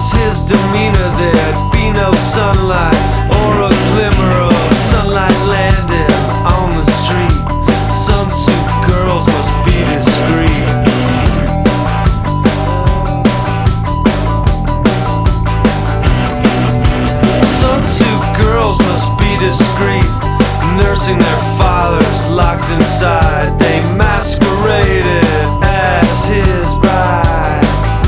was his demeanor, there'd be no sunlight or a glimmer of sunlight landing on the street. Sunsuit girls must be discreet. Sunsuit girls must be discreet, nursing their fathers locked inside. They masqueraded as his bride.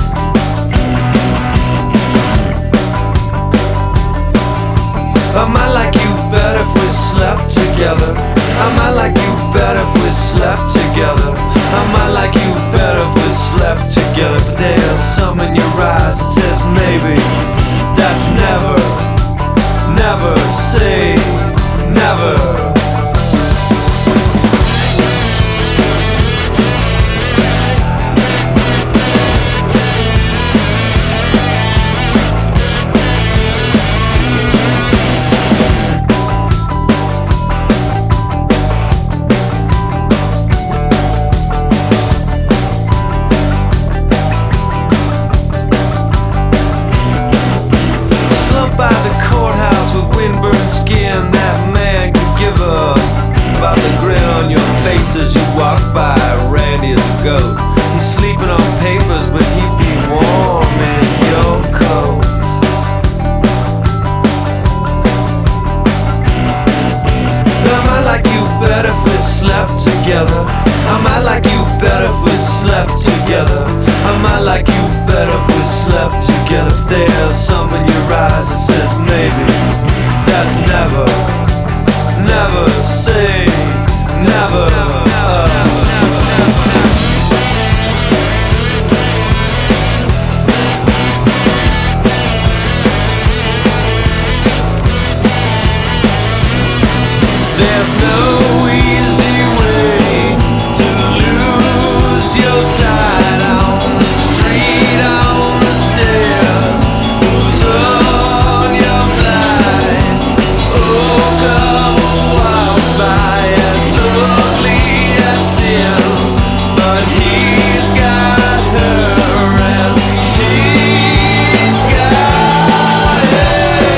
I might like you better if we slept together. I might like you better if we slept together. I might like you better if we slept together. But there's some in your eyes that says maybe. That's never, never say never. By the courthouse with windburned skin, that man could give up about the grin on your face as you walk by. Randy is a goat. He's sleeping on papers, but he'd be warm in your coat. I might like you better if we slept together. I might like you better if we slept together. I might like you better if we slept together. There's some in your eyes that says maybe. That's never, never say never. There's no easy way to lose your sight on the street, on the stairs. Who's on your flight? Oh, come walks by as ugly as sin, but he's got her and she's got him.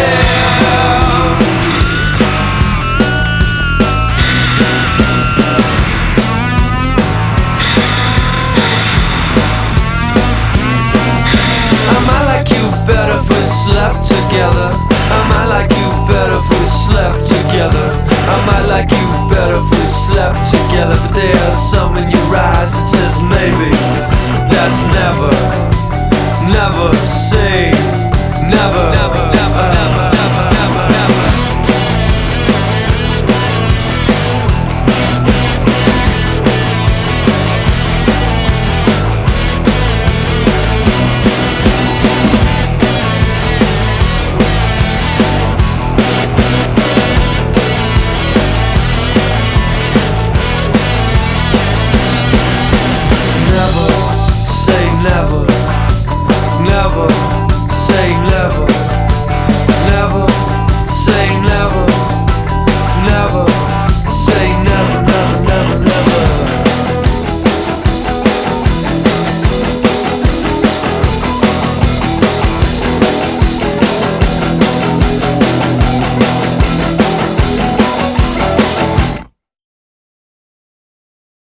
Slept together. I might like you better if we slept together. I might like you better if we slept together. But there's some in your eyes that says maybe. That's never, never say never. Never, never, never, never, never, never. Never say never, never say never.